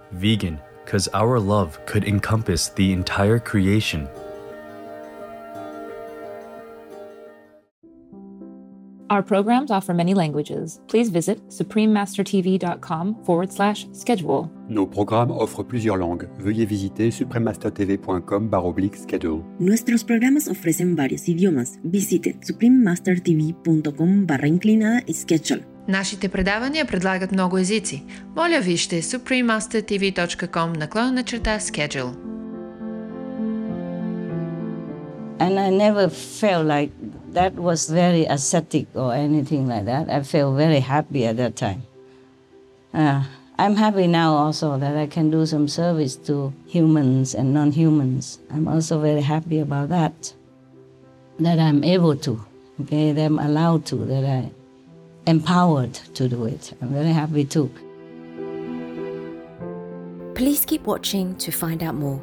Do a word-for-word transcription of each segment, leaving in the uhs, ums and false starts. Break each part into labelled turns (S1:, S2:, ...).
S1: Vegan, cause our love could encompass the entire creation.
S2: Our programs offer many languages. Please visit suprememastertv.com forward slash schedule.
S3: Nos programmes offrent plusieurs langues. Veuillez visiter suprememastertv.com barra oblique schedule.
S4: Nuestros programas ofrecen varios idiomas. Visite suprememastertv.com barra inclinada schedule.
S5: Нашите предавания предлагат много езици. Моля вижте suprememastertv.com наклонена черта schedule.
S6: And I never felt like that was very ascetic or anything like that. I felt very happy at that time. Uh, I'm happy now also that I can do some service to humans and non-humans. I'm also very happy about that, that I'm able to, okay, that I'm allowed to, that I'm empowered to do it. I'm very happy too.
S7: Please keep watching to find out more.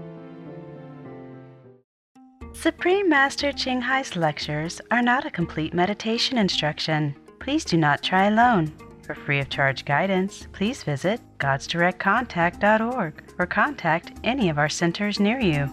S8: Supreme Master Ching Hai's lectures are not a complete meditation instruction. Please do not try alone. For free of charge guidance, please visit gods direct contact dot org or contact any of our centers near you.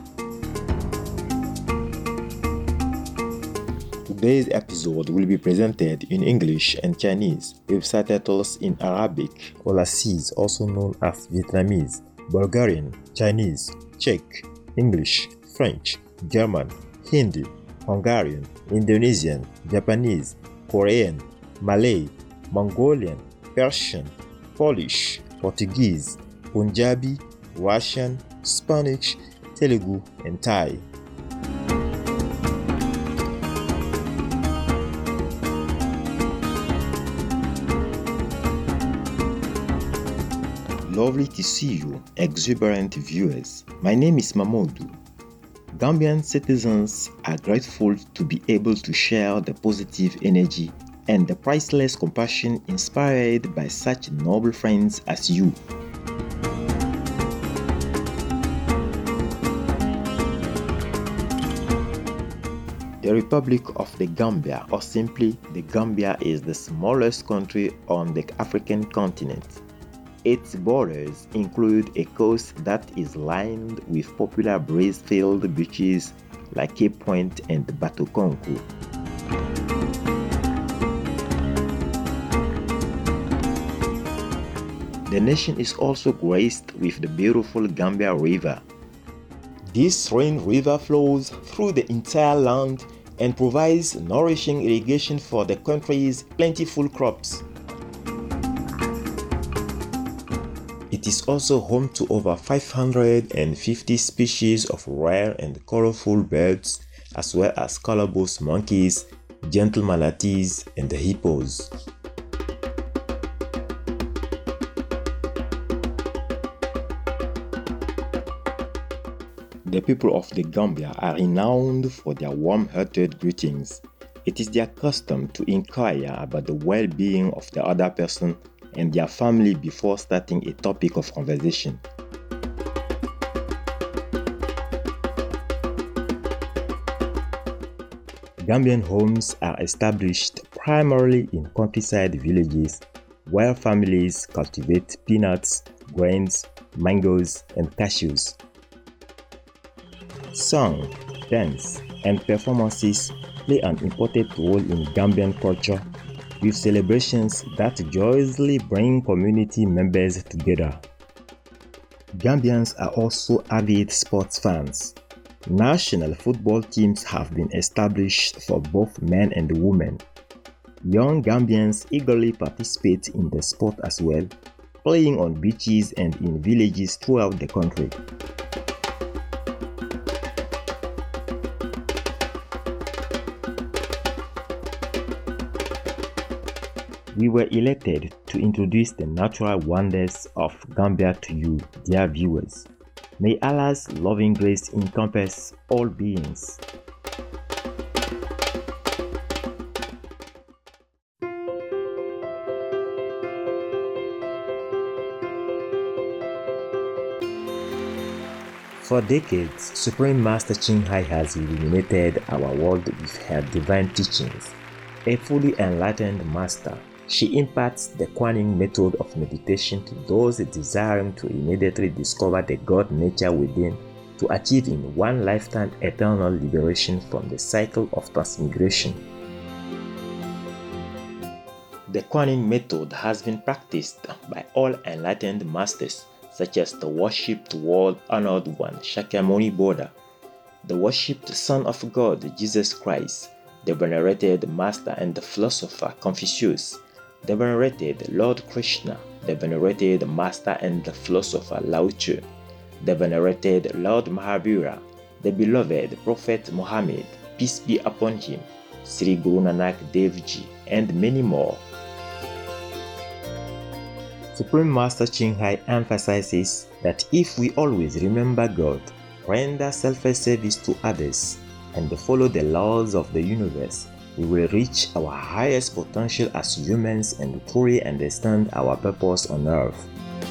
S9: Today's episode will be presented in English and Chinese with subtitles in Arabic, Aulacese, also known as Vietnamese, Bulgarian, Chinese, Czech, English, French, German, Hindi, Hungarian, Indonesian, Japanese, Korean, Malay, Mongolian, Persian, Polish, Portuguese, Punjabi, Russian, Spanish, Telugu, and Thai. Lovely to see you, exuberant viewers. My name is Mamoudou. Gambian citizens are grateful to be able to share the positive energy and the priceless compassion inspired by such noble friends as you. The Republic of the Gambia, or simply the Gambia, is the smallest country on the African continent. Its borders include a coast that is lined with popular breeze-filled beaches like Cape Point and Batokonku. The nation is also graced with the beautiful Gambia River. This rain river flows through the entire land and provides nourishing irrigation for the country's plentiful crops. It is also home to over five hundred fifty species of rare and colorful birds, as well as colobus monkeys, gentle manatees, and hippos. The people of the Gambia are renowned for their warm-hearted greetings. It is their custom to inquire about the well-being of the other person and their family before starting a topic of conversation. Gambian homes are established primarily in countryside villages where families cultivate peanuts, grains, mangoes, and cashews. Song, dance, and performances play an important role in Gambian culture, with celebrations that joyously bring community members together. Gambians are also avid sports fans. National football teams have been established for both men and women. Young Gambians eagerly participate in the sport as well, playing on beaches and in villages throughout the country. We were elected to introduce the natural wonders of Gambia to you, dear viewers. May Allah's loving grace encompass all beings. For decades, Supreme Master Ching Hai has illuminated our world with her divine teachings. A fully enlightened master, She imparts the Kuan Yin method of meditation to those desiring to immediately discover the God nature within, to achieve in one lifetime eternal liberation from the cycle of transmigration. The Kuan Yin method has been practiced by all enlightened masters, such as the worshipped world-honored one Shakyamuni Buddha, the worshipped Son of God Jesus Christ, the venerated master and philosopher Confucius, the venerated Lord Krishna, the venerated master and philosopher Lao Tzu, the venerated Lord Mahavira, the beloved Prophet Muhammad, peace be upon him, Sri Guru Nanak Dev Ji, and many more. Supreme Master Ching Hai emphasizes that if we always remember God, render selfless service to others, and follow the laws of the universe, we will reach our highest potential as humans and truly understand our purpose on earth.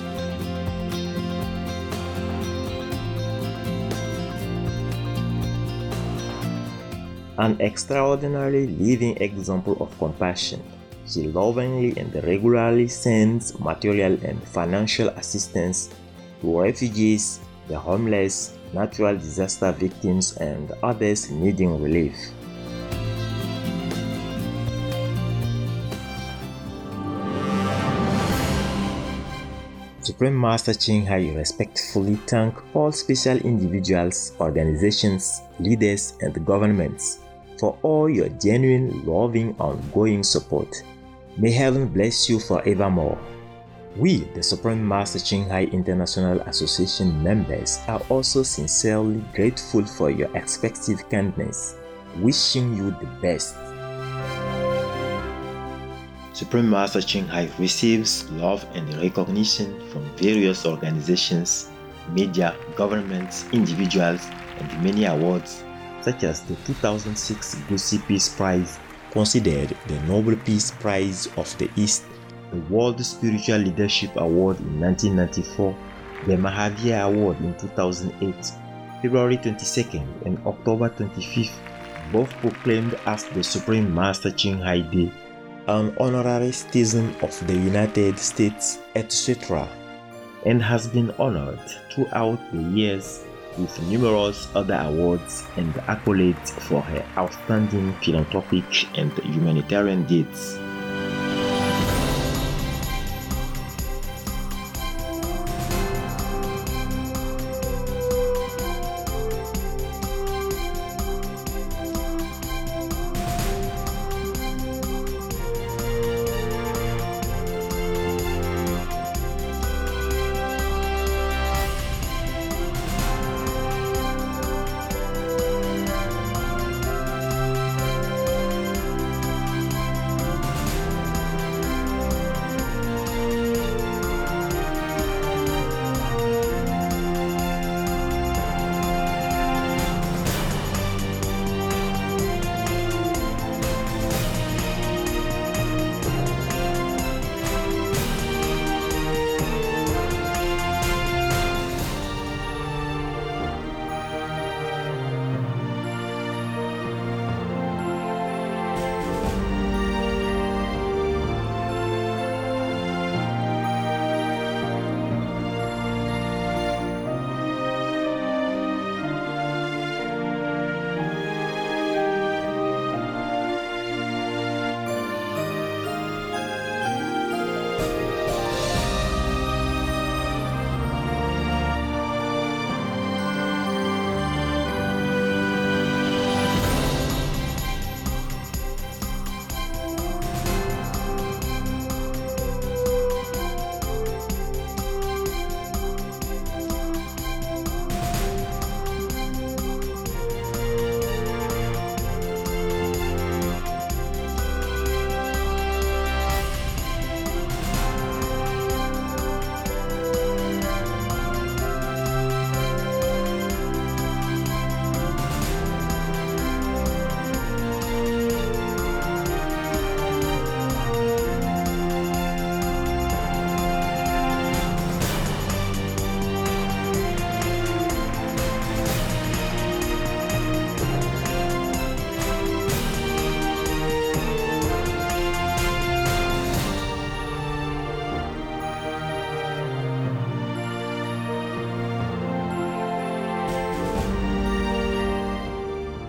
S9: An extraordinarily living example of compassion, she lovingly and regularly sends material and financial assistance to refugees, the homeless, natural disaster victims, and others needing relief. Supreme Master Ching Hai respectfully thanks all special individuals, organizations, leaders, and governments for all your genuine, loving, ongoing support. May heaven bless you forevermore. We, the Supreme Master Ching Hai International Association members, are also sincerely grateful for your expected kindness, wishing you the best. Supreme Master Ching Hai receives love and recognition from various organizations, media, governments, individuals, and many awards, such as the two thousand six Gusi Peace Prize, considered the Nobel Peace Prize of the East, the World Spiritual Leadership Award in nineteen ninety-four, the Mahavir Award in two thousand eight, February twenty-second and October twenty-fifth, both proclaimed as the Supreme Master Ching Hai Day, an honorary citizen of the United States, et cetera, and has been honored throughout the years with numerous other awards and accolades for her outstanding philanthropic and humanitarian deeds.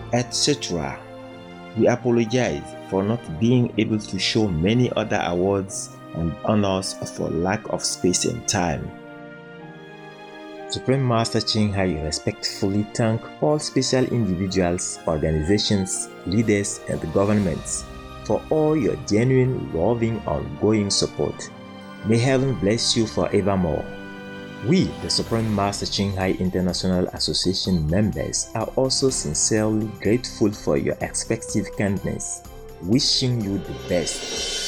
S9: et cetera. We apologize for not being able to show many other awards and honors for lack of space and time. Supreme Master Ching Hai respectfully thank all special individuals, organizations, leaders, and governments for all your genuine, loving, ongoing support. May heaven bless you forevermore. We, the Supreme Master Ching Hai International Association members, are also sincerely grateful for your expected kindness, wishing you the best.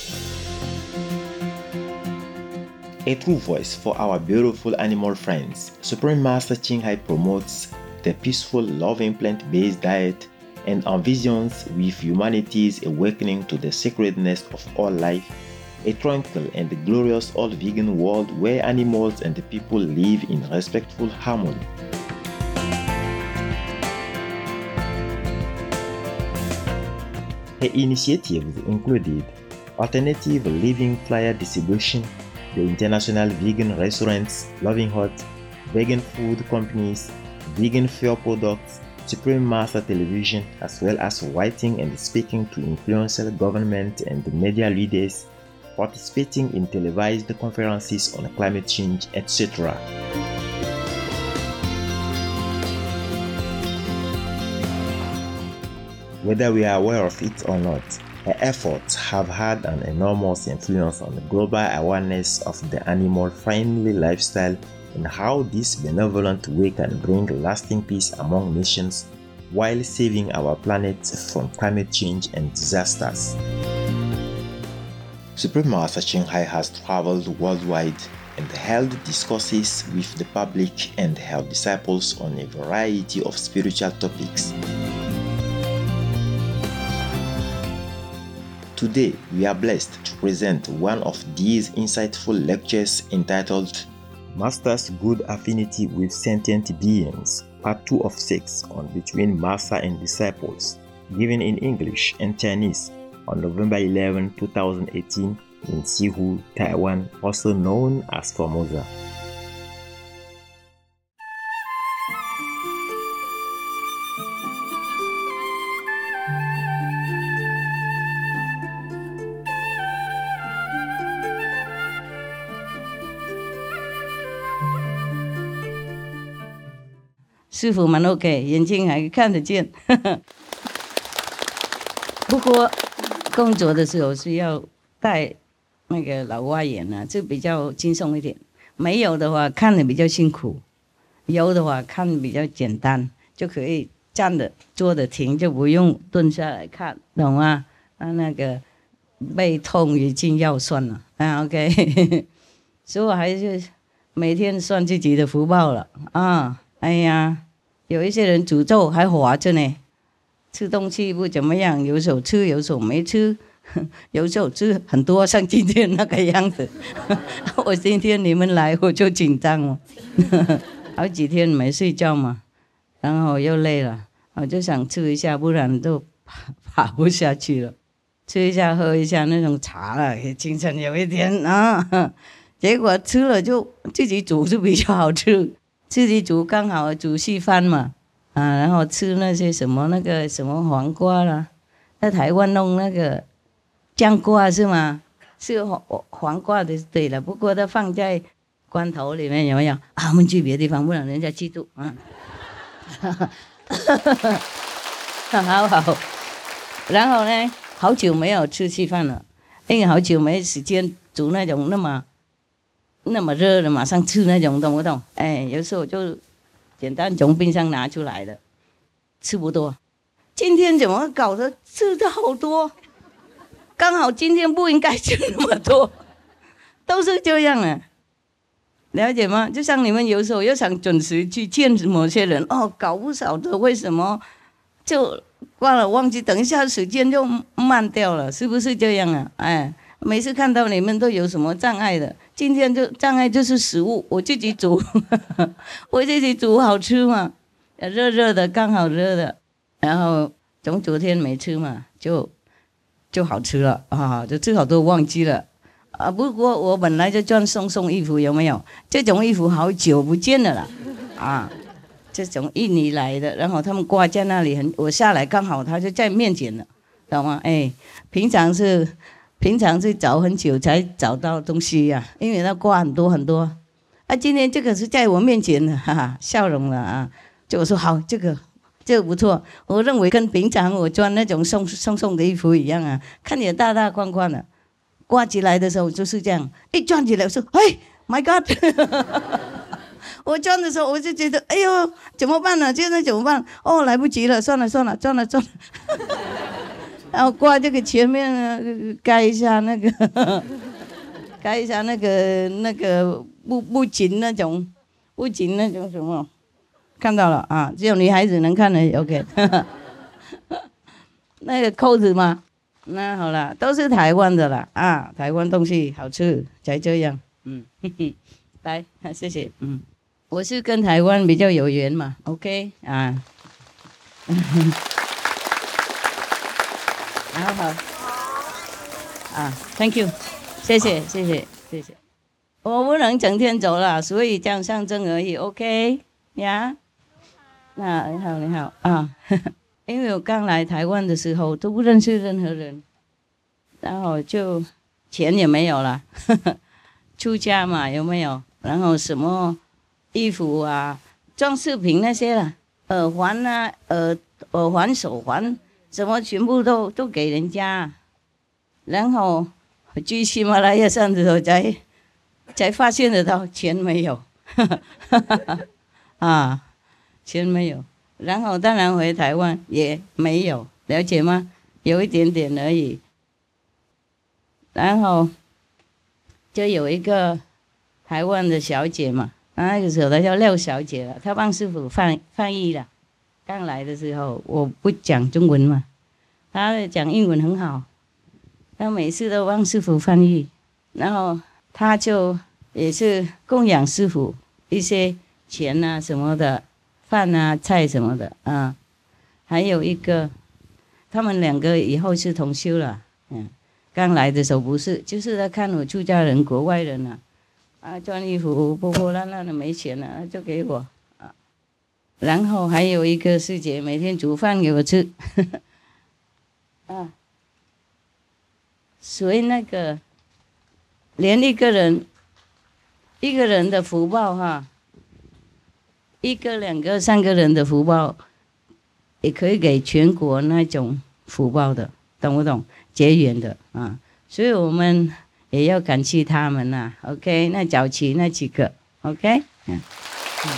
S9: A true voice for our beautiful animal friends, Supreme Master Ching Hai promotes the peaceful, loving plant-based diet and envisions with humanity's awakening to the sacredness of all life, a tranquil and glorious all-vegan world where animals and the people live in respectful harmony. Her initiatives included alternative living flyer distribution, the International Vegan Restaurants, Loving Hut, vegan food companies, vegan fuel products, Supreme Master Television, as well as writing and speaking to influential government and media leaders, participating in televised conferences on climate change, et cetera. Whether we are aware of it or not, her efforts have had an enormous influence on the global awareness of the animal-friendly lifestyle and how this benevolent way can bring lasting peace among nations while saving our planet from climate change and disasters. Supreme Master Ching Hai has traveled worldwide and held discourses with the public and her disciples on a variety of spiritual topics. Today, we are blessed to present one of these insightful lectures entitled Master's Good Affinity with Sentient Beings, Part two of six on Between Master and Disciples, given in English and Chinese on November eleventh, twenty eighteen in Sihu, Taiwan, also known as Formosa.
S6: 师傅蛮 OK， 眼睛还看得见。不过工作的时候是要戴那个老花眼啊，这比较轻松一点。没有的话看得比较辛苦，有的话看得比较简单，就可以站着坐着停，就不用蹲下来看，懂吗？啊，那个背痛已经要算了啊 ，OK。所以我还是每天算自己的福报了啊。哎呀，有一些人诅咒还活着呢，吃东西不怎么样，有时候吃，有时候没吃，有时候吃很多，像今天那个样子。我今天你们来我就紧张了，好几天没睡觉嘛，然后又累了，我就想吃一下，不然都爬不下去了。吃一下喝一下那种茶了，精神有一点啊。结果吃了就自己煮就比较好吃。自己煮刚好煮稀饭嘛，啊，然后吃那些什么那个什么黄瓜啦，在台湾弄那个酱瓜是吗？是黄黄瓜的对了，不过它放在罐头里面有没有？啊，我们去别的地方，不然人家记住啊。好好，然后呢，好久没有吃稀饭了，因为好久没时间煮那种那么。那么热的马上吃那种，懂不懂？哎，有时候就简单从冰箱拿出来的，吃不多。今天怎么搞得吃的好多？刚好今天不应该吃那么多，都是这样啊，了解吗？就像你们有时候又想准时去见某些人，哦，搞不少的，为什么就忘了忘记？等一下时间就慢掉了，是不是这样啊？哎。每次看到你们都有什么障碍的，今天就障碍就是食物，我自己煮，我自己煮好吃嘛，热热的刚好热的，然后从昨天没吃嘛，就就好吃了啊，就吃好多忘记了啊。不过我本来就专送送衣服，有没有？这种衣服好久不见了啦，啊， 这种印尼来的，然后他们挂在那里很，我下来刚好他就在面前了，懂吗？哎，平常是平常是找很久才找到东西呀、啊，因为他挂很多很多。啊，今天这个是在我面前的，哈哈，笑容了啊！就我说好，这个这个不错，我认为跟平常我穿那种送送送的衣服一样啊，看起来大大宽宽的，挂起来的时候就是这样，一转起来我说，哎 ，My God！ 我穿的时候我就觉得，哎呦，怎么办呢？现在怎么办？哦，来不及了，算了算了，算了算了。然后挂这个前面呢，盖一下那个，盖一下那个那个布布巾那种，布巾那种什么，看到了啊？只有女孩子能看的 ，OK。那个扣子嘛，那好了，都是台湾的啦啊，台湾东西好吃才这样，嗯，嘿嘿，来，谢谢，嗯。我是跟台湾比较有缘嘛 ，OK 啊，好好啊 ，Thank you， 谢谢谢谢谢谢，我不能整天走了，所以这样象征而已 ，OK 呀，那你好你好啊，因为我刚来台湾的时候都不认识任何人，然后就钱也没有了，出家嘛有没有？然后什么？衣服啊，装饰品那些啦，耳环啊，耳耳环、手环，什么全部都都给人家。然后去喜马拉雅山的时候才才发现得到钱没有，啊，钱没有。然后当然回台湾也没有，了解吗？有一点点而已。然后就有一个台湾的小姐嘛。那个时候她叫廖小姐了，她帮师傅翻翻译了。刚来的时候我不讲中文嘛，她讲英文很好，她每次都帮师傅翻译，然后她就也是供养师傅一些钱啊什么的，饭啊菜什么的啊。还有一个，他们两个以后是同修了，嗯，刚来的时候不是，就是他看我出家人国外人啊。啊，穿衣服破破烂烂的没钱了，就给我啊。然后还有一个师姐每天煮饭给我吃，呵呵啊。所以那个连一个人一个人的福报哈，一个两个三个人的福报，也可以给全国那种福报的，懂不懂？结缘的啊，所以我们。也要感谢他们呐、啊、，OK？ 那早期那几个 ，OK？ 嗯嗯、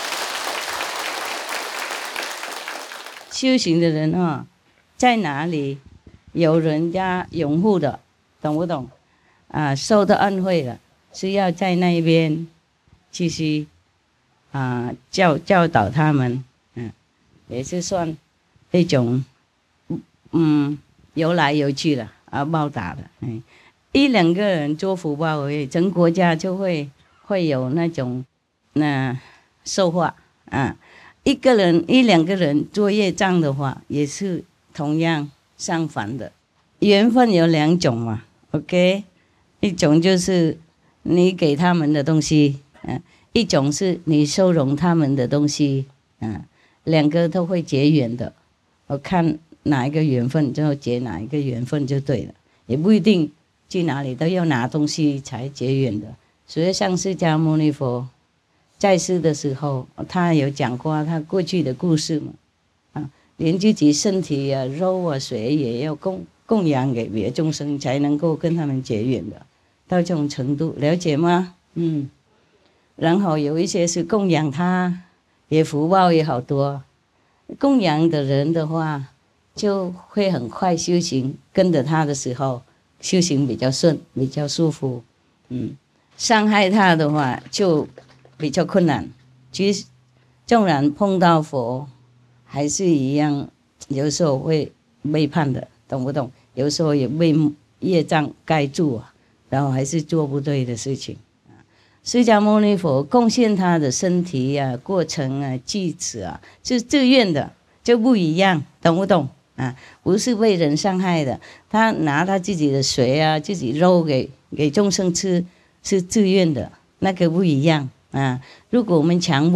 S6: 修行的人啊，在哪里有人家拥护的，懂不懂？啊，受到恩惠了，是要在那边继续啊教教导他们，嗯，也是算一种嗯有来有去了啊报答的，嗯。一两个人做福报而已，整国家就会会有那种那受化啊。一个人一两个人做业障的话，也是同样相反的。缘分有两种嘛 ，OK？ 一种就是你给他们的东西，嗯、啊；一种是你收容他们的东西，嗯、啊。两个都会结缘的。我看哪一个缘分就结哪一个缘分就对了，也不一定。去哪里都要拿东西才结缘的，所以像释迦牟尼佛在世的时候，他有讲过他过去的故事嘛，啊，连自己身体啊、肉啊、水也要供供养给别的众生，才能够跟他们结缘的，到这种程度，了解吗？嗯，然后有一些是供养他，也福报也好多，供养的人的话，就会很快修行，跟着他的时候。修行比较顺，比较舒服，嗯，伤害他的话就比较困难。其实，纵然碰到佛，还是一样，有时候会背叛的，懂不懂？有时候也被业障盖住啊，然后还是做不对的事情。释迦牟尼佛贡献他的身体啊、过程啊、句子啊，是自愿的，就不一样，懂不懂？啊，不是被人伤害的，他拿他自己的水啊、自己肉给给众生吃，是自愿的，那个不一样啊。如果我们强迫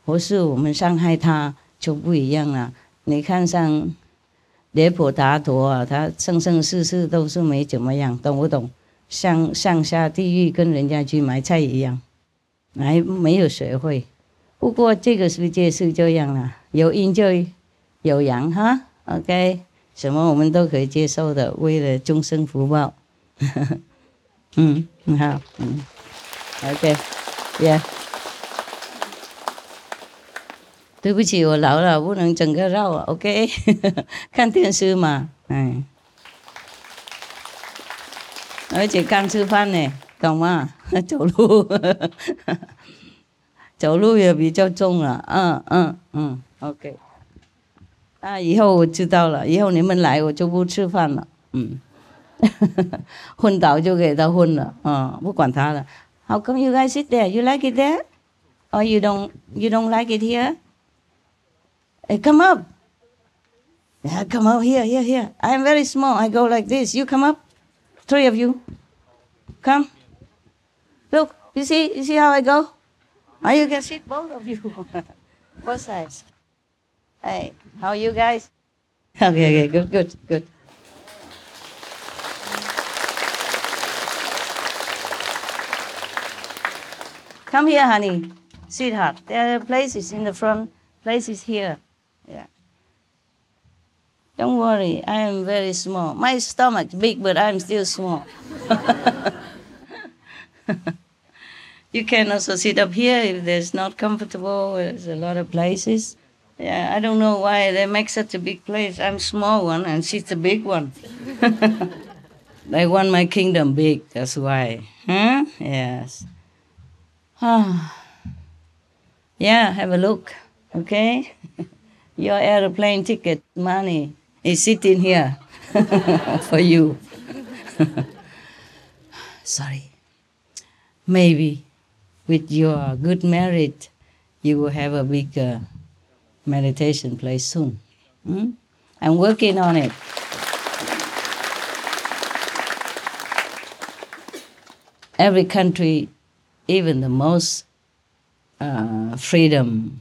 S6: 或是我们伤害他就不一样了。你看像廉颇达陀啊，他生生世世都是没怎么样，懂不懂？像上下地狱跟人家去买菜一样，还没有学会。不过这个世界是这样了，有阴就有阳哈 ，OK， 什么我们都可以接受的，为了众生福报。嗯，很好，嗯 ，OK，Yeah。对不起，我老了，不能整个绕啊 ，OK， 看电视嘛，哎，而且刚吃饭呢，懂吗？走路，走路也比较重了，嗯嗯嗯 ，OK。啊，以后我知道了，以后你们来我就不吃饭了，嗯，昏倒就给他昏了，啊、嗯，不管他了。How come you guys sit there? You like it there? Or you don't? You don't like it here? Hey, come up. Yeah, come up here, here, here. I'm very small. I go like this. You come up. Three of you. Come. Look, you see, you see how I go? Oh, you can sit both of you. Both sides. Hey, how are you guys? Okay, okay, good, good, good. Come here, honey. Sweetheart. There are places in the front, places here. Yeah. Don't worry, I am very small. My stomach's big, but I'm still small. You can also sit up here if there's not comfortable. There's a lot of places. Yeah, I don't know why they make such a big place. I'm small one and she's a big one. They want my kingdom big, that's why. Huh? Yes. Yeah, have a look, okay? Your airplane ticket money is sitting here for you. Sorry. Maybe with your good merit, you will have a big uh, meditation place soon. Hmm? I'm working on it. Every country, even the most uh, freedom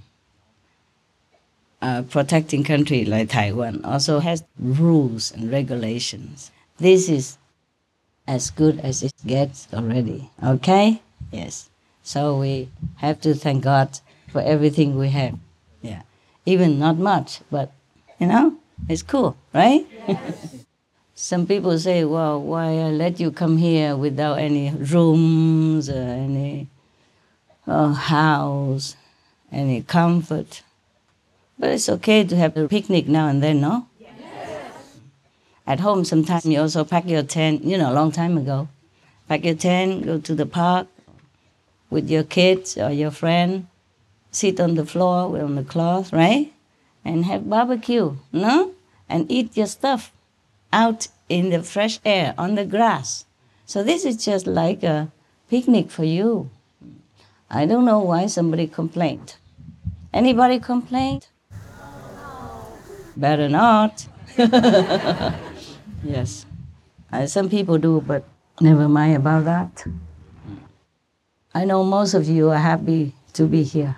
S6: uh, protecting country like Taiwan also has rules and regulations. This is as good as it gets already, okay? Yes. So we have to thank God for everything we have. Yeah. Even not much, but, you know, it's cool, right? Some people say, well, why I let you come here without any rooms or any uh, house, any comfort? But it's okay to have a picnic now and then, no? Yes. At home, sometimes you also pack your tent, you know, a long time ago. Pack your tent, go to the park with your kids or your friend, sit on the floor on the cloth, right? And have barbecue, no? And eat your stuff out in the fresh air, on the grass. So this is just like a picnic for you. I don't know why somebody complained. Anybody complained? Better not. Yes. Uh, some people do, but never mind about that. I know most of you are happy to be here.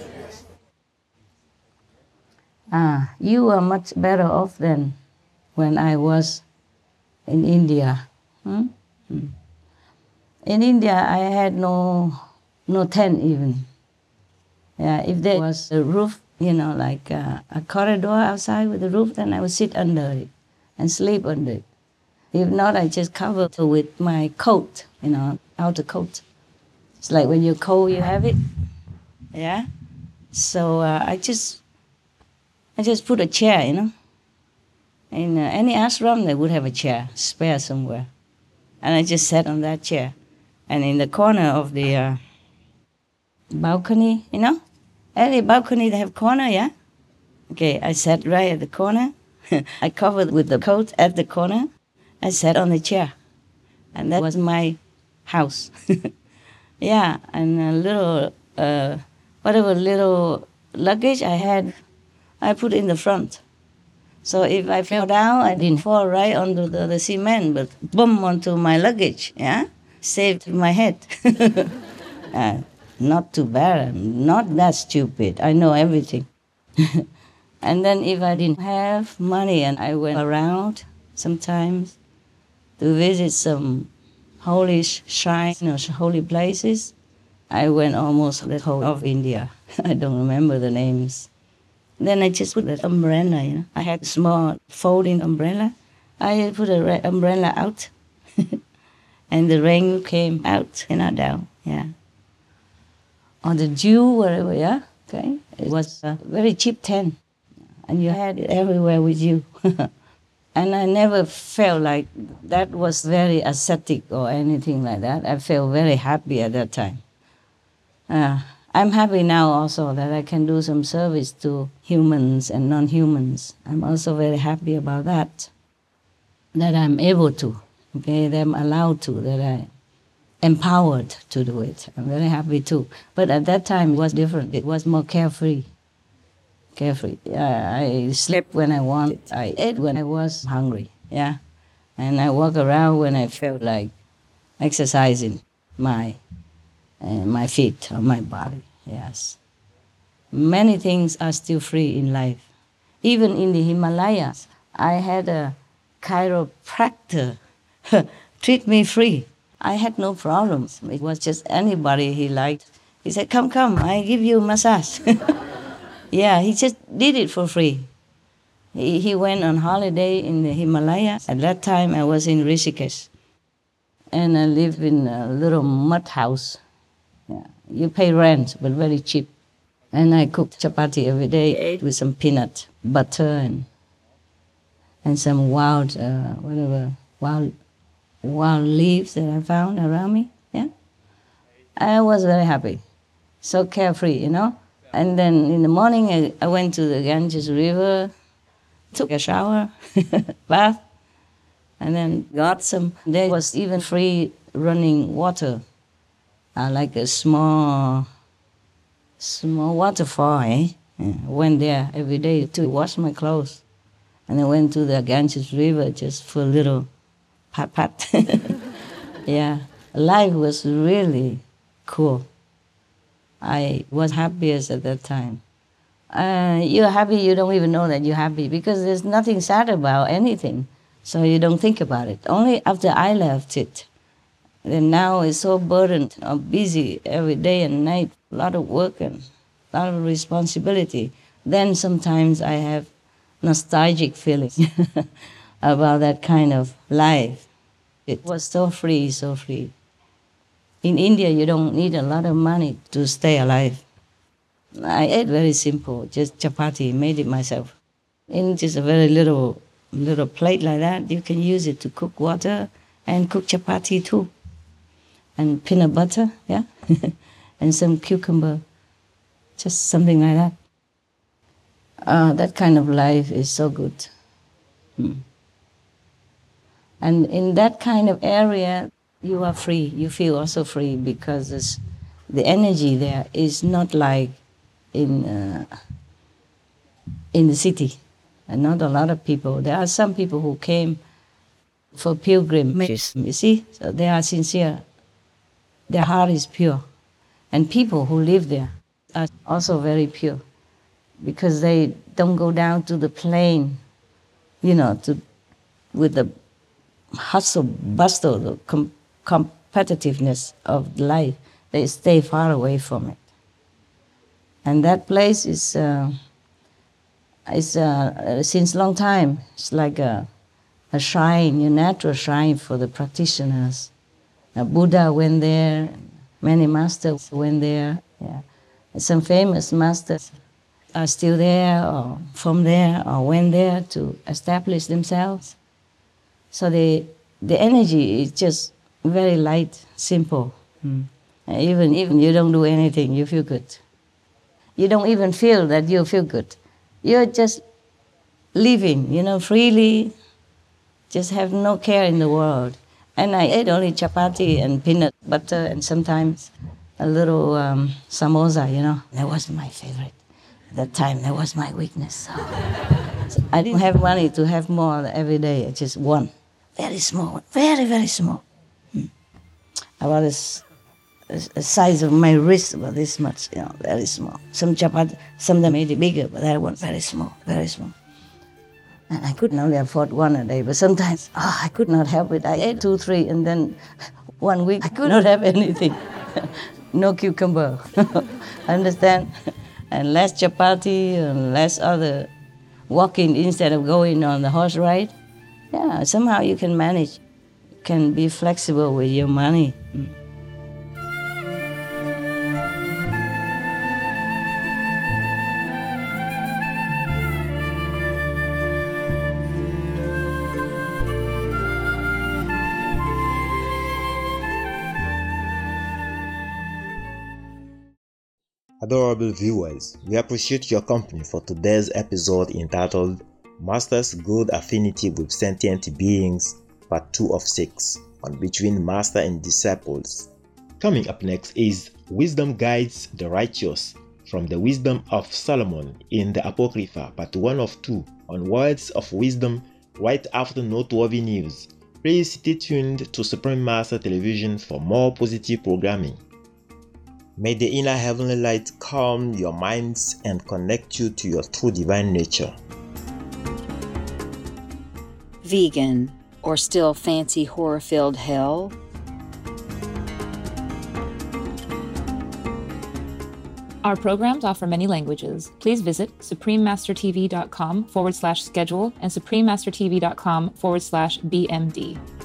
S6: Ah, you are much better off than when I was in India. Hmm? Hmm. In India, I had no no tent even. Yeah, if there was a roof, you know, like a, a corridor outside with a roof, then I would sit under it and sleep under it. If not, I just cover it with my coat, you know, outer coat. It's like when you're cold, you have it. Yeah. So uh, I just, I just put a chair, you know. In uh, any ashram, they would have a chair spare somewhere, and I just sat on that chair. And in the corner of the uh, balcony, you know, any balcony they have corner, yeah. Okay, I sat right at the corner. I covered with the coat at the corner. I sat on the chair, and that was my house. Yeah, and a little, uh, whatever little luggage I had, I put in the front. So if I fell down, I didn't fall right onto the, the cement, but boom onto my luggage, yeah? Saved my head. uh, not too bad. I'm not that stupid. I know everything. And then if I didn't have money and I went around sometimes to visit some holy shrines or holy places, I went almost the whole of India. I don't remember the names. Then I just put the umbrella, you know. I had a small folding umbrella. I put the umbrella out, and the rain came out and not down, yeah. On the dew, wherever, yeah, okay. It was a very cheap tent, and you had it everywhere with you. And I never felt like that was very ascetic or anything like that. I felt very happy at that time. Uh, I'm happy now also that I can do some service to humans and non-humans. I'm also very happy about that, that I'm able to, okay, that I'm allowed to, that I empowered to do it. I'm very happy too. But at that time it was different. It was more carefree. Carefree. Yeah, I slept when I wanted. I ate when I was hungry, yeah. And I walk around when I felt like exercising my uh, my feet or my body, yes. Many things are still free in life. Even in the Himalayas, I had a chiropractor treat me free. I had no problems. It was just anybody he liked. He said, come, come, I give you a massage. Yeah, he just did it for free. He, he went on holiday in the Himalayas. At that time, I was in Rishikesh. And I lived in a little mud house. Yeah. You pay rent, but very cheap. And I cooked chapati every day, ate with some peanut butter and and some wild, uh, whatever, wild, wild leaves that I found around me. Yeah, I was very happy, so carefree, you know. And then in the morning, I, I went to the Ganges River, took a shower, bath, and then got some. There was even free running water, uh, like a small, small waterfall. Eh? Yeah, I went there every day to wash my clothes, and I went to the Ganges River just for a little pat pat. Yeah, life was really cool. I was happiest at that time. Uh, you're happy, you don't even know that you're happy because there's nothing sad about anything. So you don't think about it. Only after I left it. Then now it's so burdened, I'm busy every day and night, a lot of work and a lot of responsibility. Then sometimes I have nostalgic feelings about that kind of life. It was so free, so free. In India, you don't need a lot of money to stay alive. I ate very simple, just chapati, made it myself. In just a very little, little plate like that, you can use it to cook water and cook chapati too. And peanut butter, yeah, and some cucumber, just something like that. Uh, that kind of life is so good. Hmm. And in that kind of area, you are free. You feel also free because it's, the energy there is not like in uh, in the city. And not a lot of people. There are some people who came for pilgrimages, you see? So they are sincere. Their heart is pure. And people who live there are also very pure because they don't go down to the plain, you know, to with the hustle, bustle, the com- competitiveness of life. They stay far away from it. And that place is, uh, is uh, since long time, it's like a, a shrine, a natural shrine for the practitioners. Now, Buddha went there, many masters went there. Yeah. Some famous masters are still there or from there or went there to establish themselves. So the, the energy is just very light, simple. Mm. Even even you don't do anything, you feel good. You don't even feel that you feel good. You're just living, you know, freely, just have no care in the world. And I ate only chapati and peanut butter and sometimes a little um, samosa, you know. That was my favorite. At that time, that was my weakness. So, so I didn't have money to have more every day, just one. Very small, very, very small. Hmm. About as the size of my wrist, about this much, you know, very small. Some chapati, some that made it bigger, but that one very small, very small. And I could only afford one a day, but sometimes, oh, I could not help it. I ate two, three, and then one week I could not have anything. No cucumber, understand? And less chapati and less other walking instead of going on the horse ride. Yeah, somehow you can manage, can be flexible with your money. Mm.
S9: Adorable viewers, we appreciate your company for today's episode entitled Master's Good Affinity with Sentient Beings, Part two of six, on Between Master and Disciples. Coming up next is Wisdom Guides the Righteous, from the Wisdom of Solomon in the Apocrypha, Part one of two, on Words of Wisdom, right after noteworthy news. Please stay tuned to Supreme Master Television for more positive programming. May the inner heavenly light calm your minds and connect you to your true divine nature.
S10: Vegan, or still fancy horror-filled hell?
S2: Our programs offer many languages. Please visit suprememastertv.com forward slash schedule and suprememastertv.com forward slash BMD.